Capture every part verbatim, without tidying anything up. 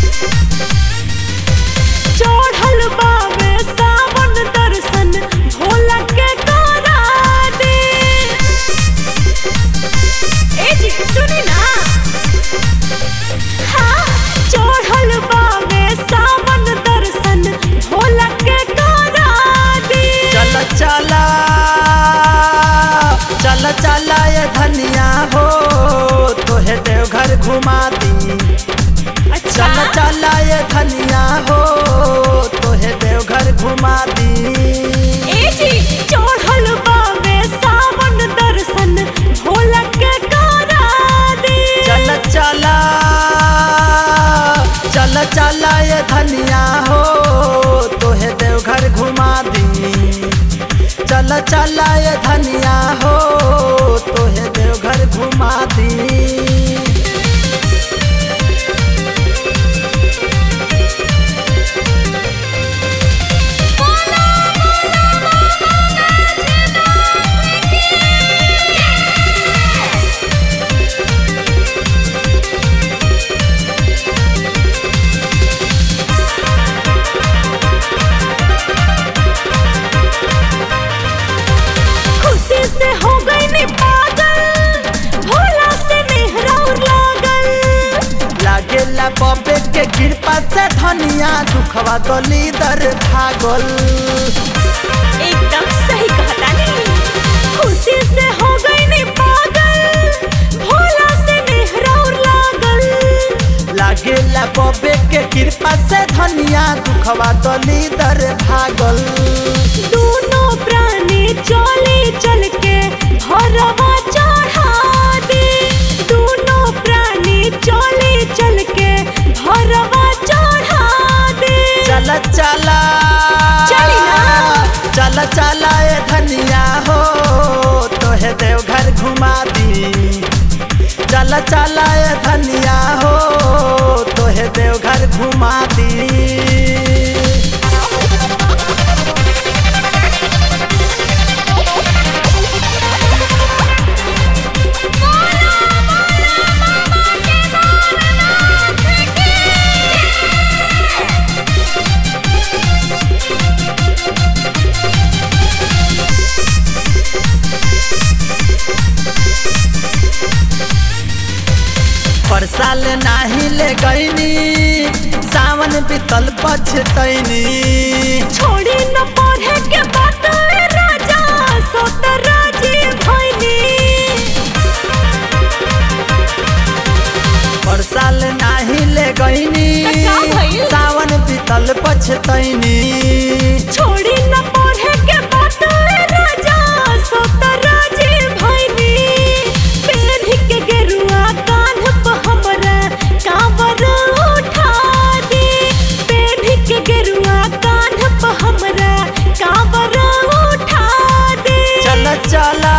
चढ़ल बावे सावन दर्शन भोला के करा दे। ए जी सुनी ना, हाँ चढ़ल बावे सावन दर्शन भोला के करा दे। चल चला चल चला ये धनिया हो तोहे देवघर घुमा दी। अच्छा चल चला ये धनिया हो तोहे देवघर घुमा दी। ए जी चढ़ल बावे सावन दर्शन भोला के करा दे। चल चला चल चला ये धनिया हो तोहे देवघर घुमा दी। चल चला ये धनिया हो तोहे देवघर घुमा दी। खुशी से हो गई नी पागल भोला से मेहरा लागल। लागेला बबे के कृपा से धनिया दुखवा गली दर भागल। एकदम सही कहता नहीं। खुशी से हो गई नी पागल भोला से मेहरा लागल। लागेला बबे के कृपा से धनिया दुखवा गली दर भागल। दोनों प्राणी चले चल के भरवा चढ़ा दे। दोनों प्राणी चले चल के भरवा चढ़ा दे। चल चला चली ना। चल चला ये धनिया हो तोहे देवघर घुमा दी। चल चला ये धनिया हो तोहे देवघर घुमा दी। परसाल नाही ले गईनी सावन बीतल पछतैनी। छोड़ी न पढ़े के बात राजा सोत राजी भइनी। परसाल नाही ले गईनी त का भइल? सावन बीतल पछतैनी। छोड़ी न पढ़े के बात राजा सोत राजी भइनी। पेन्ही के गेरुआ कान्ह पे हमरा कांवर उठा दे। पेन्ही के गेरुआ कान्ह पे हमरा कांवर उठा दे। चल चला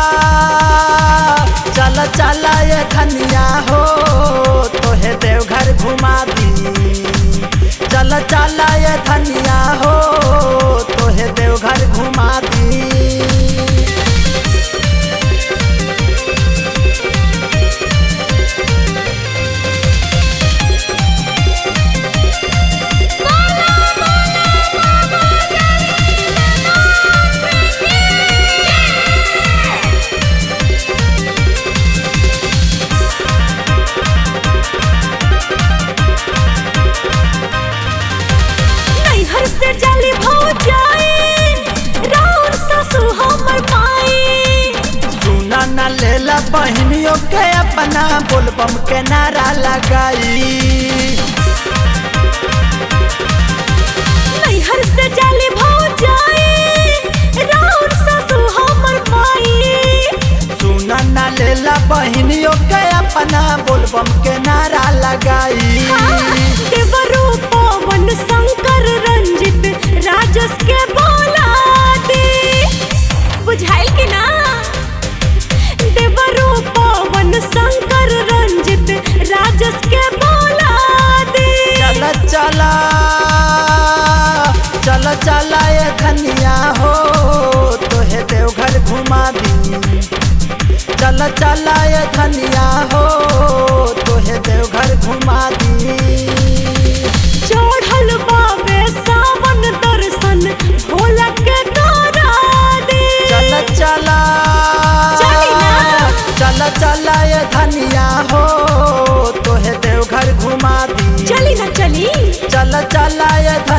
चल चला ये धनिया हो तोहे देवघर घुमा दी। चल चला ये धनिया हो तोहे देवघर घुमा दी। नैहर से जाली भौ जाए राउर ससु हमर माई। सुना न लेला बहनियों के अपना बोलबम के नारा लगाई। नैहर से जाली भौ जाए राउर ससु हमर माई। सुना न लेला बहनियों के अपना बोलबम के नारा लगाई। देवरू पवन शंकर रंजित राजस के बोला दे। बुझाइल के ना। देवरू पवन शंकर रंजित राजस के बोला चला ये धनिया हो तोहे देवघर घुमा दी। चली ना चली चल चला ये धनिया